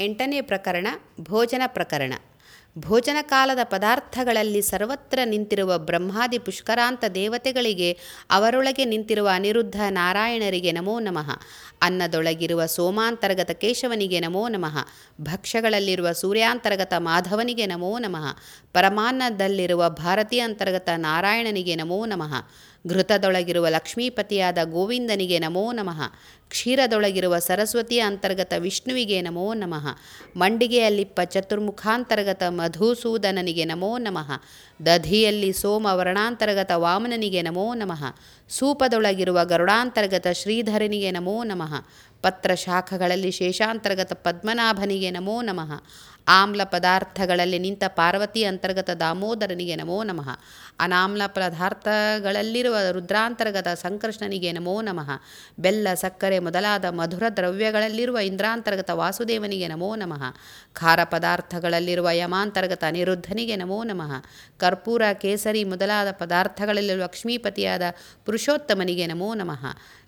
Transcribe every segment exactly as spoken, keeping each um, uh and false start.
ಎಂಟನೇ ಪ್ರಕರಣ ಭೋಜನ ಪ್ರಕರಣ. ಭೋಜನ ಕಾಲದ ಪದಾರ್ಥಗಳಲ್ಲಿ ಸರ್ವತ್ರ ನಿಂತಿರುವ ಬ್ರಹ್ಮಾದಿ ಪುಷ್ಕರಾಂತ ದೇವತೆಗಳಿಗೆ, ಅವರೊಳಗೆ ನಿಂತಿರುವ ಅನಿರುದ್ಧ ನಾರಾಯಣರಿಗೆ ನಮೋ ನಮಃ. ಅನ್ನದೊಳಗಿರುವ ಸೋಮಾಂತರ್ಗತ ಕೇಶವನಿಗೆ ನಮೋ ನಮಃ. ಭಕ್ಷ್ಯಗಳಲ್ಲಿರುವ ಸೂರ್ಯಾಂತರ್ಗತ ಮಾಧವನಿಗೆ ನಮೋ ನಮಃ. ಪರಮಾನ್ನದಲ್ಲಿರುವ ಭಾರತೀ ಅಂತರ್ಗತ ನಾರಾಯಣನಿಗೆ ನಮೋ ನಮಃ. ಘೃತದೊಳಗಿರುವ ಲಕ್ಷ್ಮೀಪತಿಯಾದ ಗೋವಿಂದನಿಗೆ ನಮೋ ನಮಃ. ಕ್ಷೀರದೊಳಗಿರುವ ಸರಸ್ವತಿಯ ಅಂತರ್ಗತ ವಿಷ್ಣುವಿಗೆ ನಮೋ ನಮಃ. ಮಂಡಿಗೆಯಲ್ಲಿಪ್ಪ ಚತುರ್ಮುಖಾಂತರ್ಗತ ಮಧುಸೂದನನಿಗೆ ನಮೋ ನಮಃ. ದಧಿಯಲ್ಲಿ ಸೋಮ ವರ್ಣಾಂತರ್ಗತ ವಾಮನನಿಗೆ ನಮೋ ನಮಃ. ಸೂಪದೊಳಗಿರುವ ಗರುಡಾಂತರ್ಗತ ಶ್ರೀಧರನಿಗೆ ನಮೋ ನಮಃ. ಪತ್ರ ಶಾಖಗಳಲ್ಲಿ ಶೇಷಾಂತರ್ಗತ ಪದ್ಮನಾಭನಿಗೆ ನಮೋ ನಮಃ. ಆಮ್ಲ ಪದಾರ್ಥಗಳಲ್ಲಿ ನಿಂತ ಪಾರ್ವತಿ ಅಂತರ್ಗತ ದಾಮೋದರನಿಗೆ ನಮೋ ನಮಃ. ಅನಾಮ್ಲ ಪದಾರ್ಥಗಳಲ್ಲಿರುವ ರುದ್ರಾಂತರ್ಗತ ಸಂಕೃಷ್ಣನಿಗೆ ನಮೋ ನಮಃ. ಬೆಲ್ಲ ಸಕ್ಕರೆ ಮೊದಲಾದ ಮಧುರ ದ್ರವ್ಯಗಳಲ್ಲಿರುವ ಇಂದ್ರಾಂತರ್ಗತ ವಾಸುದೇವನಿಗೆ ನಮೋ ನಮಃ. ಖಾರ ಪದಾರ್ಥಗಳಲ್ಲಿರುವ ಯಮಾಂತರ್ಗತ ಅನಿರುದ್ಧನಿಗೆ ನಮೋ ನಮಃ. ಕರ್ಪೂರ ಕೇಸರಿ ಮೊದಲಾದ ಪದಾರ್ಥಗಳಲ್ಲಿರುವ ಲಕ್ಷ್ಮೀಪತಿಯಾದ ಪುರುಷೋತ್ತಮನಿಗೆ ನಮೋ ನಮಃ.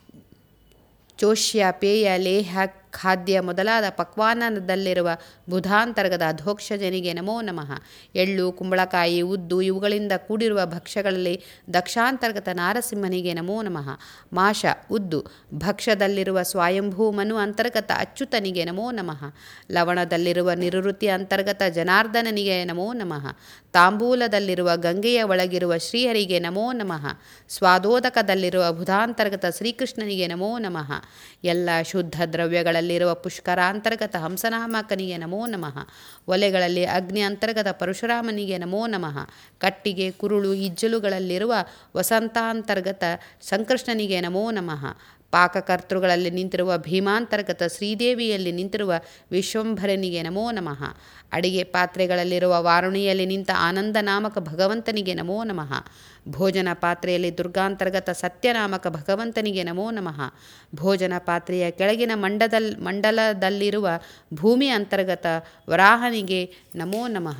ಚೋಷ್ಯ ಪೇಯ ಲೇಹ ಖಾದ್ಯ ಮೊದಲಾದ ಪಕ್ವಾನದಲ್ಲಿರುವ ಬುಧಾಂತರ್ಗತ ಅಧೋಕ್ಷಜನಿಗೆ ನಮೋ ನಮಃ. ಎಳ್ಳು ಕುಂಬಳಕಾಯಿ ಉದ್ದು ಇವುಗಳಿಂದ ಕೂಡಿರುವ ಭಕ್ಷ್ಯಗಳಲ್ಲಿ ದಕ್ಷಾಂತರ್ಗತ ನಾರಸಿಂಹನಿಗೆ ನಮೋ ನಮಃ. ಮಾಷ ಉದ್ದು ಭಕ್ಷ್ಯದಲ್ಲಿರುವ ಸ್ವಯಂಭೂ ಮನು ಅಂತರ್ಗತ ಅಚ್ಯುತನಿಗೆ ನಮೋ ನಮಃ. ಲವಣದಲ್ಲಿರುವ ನಿವೃತ್ತಿ ಅಂತರ್ಗತ ಜನಾರ್ದನನಿಗೆ ನಮೋ ನಮಃ. ತಾಂಬೂಲದಲ್ಲಿರುವ ಗಂಗೆಯ ಒಳಗಿರುವ ಶ್ರೀಹರಿಗೆ ನಮೋ ನಮಃ. ಸ್ವಾದೋದಕದಲ್ಲಿರುವ ಬುಧಾಂತರ್ಗತ ಶ್ರೀಕೃಷ್ಣನಿಗೆ ನಮೋ ನಮಃ. ಎಲ್ಲ ಶುದ್ಧ ದ್ರವ್ಯಗಳಲ್ಲಿರುವ ಪುಷ್ಕರಾಂತರ್ಗತ ಹಂಸನಾಮಕನಿಗೆ ನಮೋ ನಮಃ. ಒಲೆಗಳಲ್ಲಿ ಅಗ್ನಿ ಅಂತರ್ಗತ ಪರಶುರಾಮನಿಗೆ ನಮೋ ನಮಃ. ಕಟ್ಟಿಗೆ ಕುರುಳು ಇಜ್ಜಲುಗಳಲ್ಲಿರುವ ವಸಂತಾಂತರ್ಗತ ಸಂಕೃಷ್ಣನಿಗೆ ನಮೋ ನಮಃ. ಪಾಕಕರ್ತೃಗಳಲ್ಲಿ ನಿಂತಿರುವ ಭೀಮಾಂತರ್ಗತ ಶ್ರೀದೇವಿಯಲ್ಲಿ ನಿಂತಿರುವ ವಿಶ್ವಂಭರನಿಗೆ ನಮೋ ನಮಃ. ಅಡಿಗೆ ಪಾತ್ರೆಗಳಲ್ಲಿರುವ ವಾರುಣಿಯಲ್ಲಿ ನಿಂತ ಆನಂದ ನಾಮಕ ಭಗವಂತನಿಗೆ ನಮೋ ನಮಃ. ಭೋಜನ ಪಾತ್ರೆಯಲ್ಲಿ ದುರ್ಗಾಂತರ್ಗತ ಸತ್ಯನಾಮಕ ಭಗವಂತನಿಗೆ ನಮೋ ನಮಃ. ಭೋಜನ ಪಾತ್ರೆಯ ಕೆಳಗಿನ ಮಂಡದಲ್ ಮಂಡಲದಲ್ಲಿರುವ ಭೂಮಿ ಅಂತರ್ಗತ ವರಾಹನಿಗೆ ನಮೋ ನಮಃ.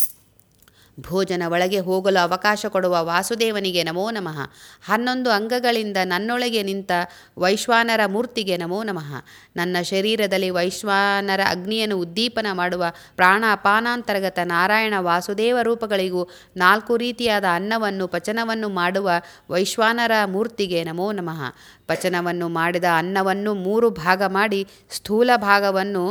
ಭೋಜನ ಒಳಗೆ ಹೋಗಲು ಅವಕಾಶ ಕೊಡುವ ವಾಸುದೇವನಿಗೆ ನಮೋ ನಮಃ. ಹನ್ನೊಂದು ಅಂಗಗಳಿಂದ ನನ್ನೊಳಗೆ ನಿಂತ ವೈಶ್ವಾನರ ಮೂರ್ತಿಗೆ ನಮೋ ನಮಃ. ನನ್ನ ಶರೀರದಲ್ಲಿ ವೈಶ್ವಾನರ ಅಗ್ನಿಯನ್ನು ಉದ್ದೀಪನ ಮಾಡುವ ಪ್ರಾಣ ಅಪಾನಾಂತರ್ಗತ ನಾರಾಯಣ ವಾಸುದೇವ ರೂಪಗಳಿಗೂ ನಾಲ್ಕು ರೀತಿಯಾದ ಅನ್ನವನ್ನು ಪಚನವನ್ನು ಮಾಡುವ ವೈಶ್ವಾನರ ಮೂರ್ತಿಗೆ ನಮೋ ನಮಃ. ಪಚನವನ್ನು ಮಾಡಿದ ಅನ್ನವನ್ನು ಮೂರು ಭಾಗ ಮಾಡಿ ಸ್ಥೂಲ ಭಾಗವನ್ನು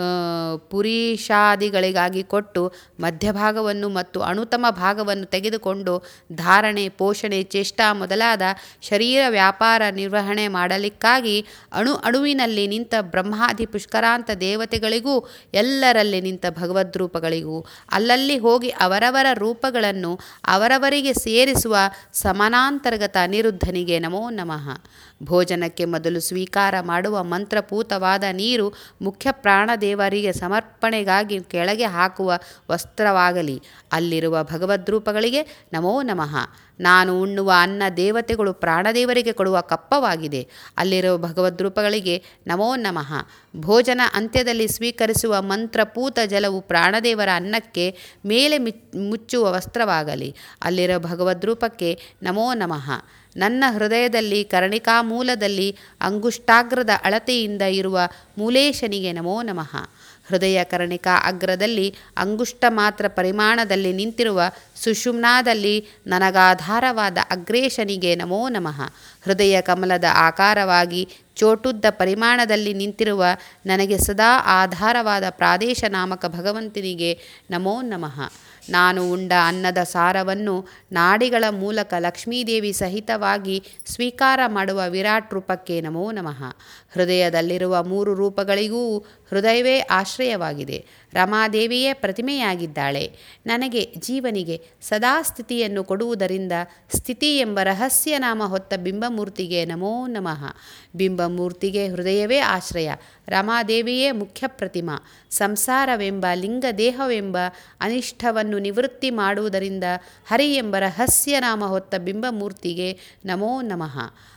ಪುರೀಷಾದಿಗಳಿಗಾಗಿ ಕೊಟ್ಟು ಮಧ್ಯಭಾಗವನ್ನು ಮತ್ತು ಅಣುತಮ ಭಾಗವನ್ನು ತೆಗೆದುಕೊಂಡು ಧಾರಣೆ ಪೋಷಣೆ ಚೇಷ್ಟಾ ಮೊದಲಾದ ಶರೀರ ವ್ಯಾಪಾರ ನಿರ್ವಹಣೆ ಮಾಡಲಿಕ್ಕಾಗಿ ಅಣು ಅಣುವಿನಲ್ಲಿ ನಿಂತ ಬ್ರಹ್ಮಾದಿ ಪುಷ್ಕರಾಂತ ದೇವತೆಗಳಿಗೂ ಎಲ್ಲರಲ್ಲಿ ನಿಂತ ಭಗವದ್ರೂಪಗಳಿಗೂ ಅಲ್ಲಲ್ಲಿ ಹೋಗಿ ಅವರವರ ರೂಪಗಳನ್ನು ಅವರವರಿಗೆ ಸೇರಿಸುವ ಸಮಾನಾಂತರ್ಗತ ಅನಿರುದ್ಧನಿಗೆ ನಮೋ ನಮಃ. ಭೋಜನಕ್ಕೆ ಮೊದಲು ಸ್ವೀಕಾರ ಮಾಡುವ ಮಂತ್ರಪೂತವಾದ ನೀರು ಮುಖ್ಯ ಪ್ರಾಣದೇವರಿಗೆ ಸಮರ್ಪಣೆಗಾಗಿ ಕೆಳಗೆ ಹಾಕುವ ವಸ್ತ್ರವಾಗಲಿ. ಅಲ್ಲಿರುವ ಭಗವದ್ರೂಪಗಳಿಗೆ ನಮೋ ನಮಃ. ನಾನು ಉಣ್ಣುವ ಅನ್ನ ದೇವತೆಗಳು ಪ್ರಾಣದೇವರಿಗೆ ಕೊಡುವ ಕಪ್ಪವಾಗಿದೆ. ಅಲ್ಲಿರುವ ಭಗವದ್ರೂಪಗಳಿಗೆ ನಮೋ ನಮಃ. ಭೋಜನ ಅಂತ್ಯದಲ್ಲಿ ಸ್ವೀಕರಿಸುವ ಮಂತ್ರಪೂತ ಜಲವು ಪ್ರಾಣದೇವರ ಅನ್ನಕ್ಕೆ ಮೇಲೆ ಮುಚ್ಚುವ ವಸ್ತ್ರವಾಗಲಿ. ಅಲ್ಲಿರುವ ಭಗವದ್ರೂಪಕ್ಕೆ ನಮೋ ನಮಃ. ನನ್ನ ಹೃದಯದಲ್ಲಿ ಕರ್ಣಿಕಾ ಮೂಲದಲ್ಲಿ ಅಂಗುಷ್ಟಾಗ್ರದ ಅಳತೆಯಿಂದ ಇರುವ ಮೂಲೇಶನಿಗೆ ನಮೋ ನಮಃ. ಹೃದಯ ಕರ್ಣಿಕಾ ಅಗ್ರದಲ್ಲಿ ಅಂಗುಷ್ಟ ಮಾತ್ರ ಪರಿಮಾಣದಲ್ಲಿ ನಿಂತಿರುವ ಸುಷುಮ್ನಾದಲ್ಲಿ ನನಗಾಧಾರವಾದ ಅಗ್ರೇಶನಿಗೆ ನಮೋ ನಮಃ. ಹೃದಯ ಕಮಲದ ಆಕಾರವಾಗಿ ಚೋಟುದ್ದ ಪರಿಮಾಣದಲ್ಲಿ ನಿಂತಿರುವ ನನಗೆ ಸದಾ ಆಧಾರವಾದ ಪ್ರಾದೇಶ ನಾಮಕ ಭಗವಂತನಿಗೆ ನಮೋ ನಮಃ. ನಾನು ಉಂಡ ಅನ್ನದ ಸಾರವನ್ನು ನಾಡಿಗಳ ಮೂಲಕ ಲಕ್ಷ್ಮೀದೇವಿ ಸಹಿತವಾಗಿ ಸ್ವೀಕಾರ ಮಾಡುವ ವಿರಾಟ್ ರೂಪಕ್ಕೆ ನಮೋ ನಮಃ. ಹೃದಯದಲ್ಲಿರುವ ಮೂರು ರೂಪಗಳಿಗೂ ಹೃದಯವೇ ಆಶ್ರಯವಾಗಿದೆ. ರಮಾದೇವಿಯೇ ಪ್ರತಿಮೆಯಾಗಿದ್ದಾಳೆ. ನನಗೆ ಜೀವನಿಗೆ ಸದಾ ಸ್ಥಿತಿಯನ್ನು ಕೊಡುವುದರಿಂದ ಸ್ಥಿತಿ ಎಂಬ ರಹಸ್ಯ ನಾಮ ಹೊತ್ತ ಬಿಂಬಮೂರ್ತಿಗೆ ನಮೋ ನಮಃ. ಬಿಂಬಮೂರ್ತಿಗೆ ಹೃದಯವೇ ಆಶ್ರಯ. ರಮಾದೇವಿಯೇ ಮುಖ್ಯ ಪ್ರತಿಮಾ. ಸಂಸಾರವೆಂಬ ಲಿಂಗದೇಹವೆಂಬ ಅನಿಷ್ಟವನ್ನು ನಿವೃತ್ತಿ ಮಾಡುವುದರಿಂದ ಹರಿ ಎಂಬ ರಹಸ್ಯ ನಾಮ ಹೊತ್ತ ಬಿಂಬಮೂರ್ತಿಗೆ ನಮೋ ನಮಃ.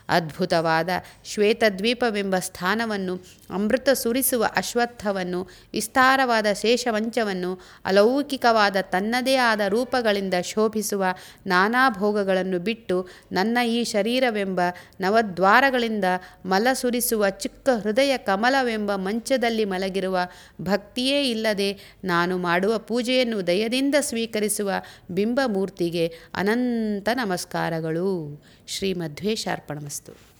ಅದ್ಭುತವಾದ ಶ್ವೇತದ್ವೀಪವೆಂಬ ಸ್ಥಾನವನ್ನು, ಅಮೃತ ಸುರಿಸುವ ಅಶ್ವತ್ಥವನ್ನು, ವಿಸ್ತಾರವಾದ ಶೇಷವಂಚವನ್ನು, ಅಲೌಕಿಕವಾದ ತನ್ನದೇ ಆದ ರೂಪಗಳಿಂದ ಶೋಭಿಸುವ ನಾನಾ ಭೋಗಗಳನ್ನು ಬಿಟ್ಟು ನನ್ನ ಈ ಶರೀರವೆಂಬ ನವದ್ವಾರಗಳಿಂದ ಮಲ ಸುರಿಸುವ ಚಿಕ್ಕ ಹೃದಯ ಕಮಲವೆಂಬ ಮಂಚದಲ್ಲಿ ಮಲಗಿರುವ ಭಕ್ತಿಯೇ ಇಲ್ಲದೆ ನಾನು ಮಾಡುವ ಪೂಜೆಯನ್ನು ದಯದಿಂದ ಸ್ವೀಕರಿಸುವ ಬಿಂಬಮೂರ್ತಿಗೆ ಅನಂತ ನಮಸ್ಕಾರಗಳು. ಶ್ರೀ ಮಧ್ವೇಶಾರ್ಪಣಮಸ್ತು.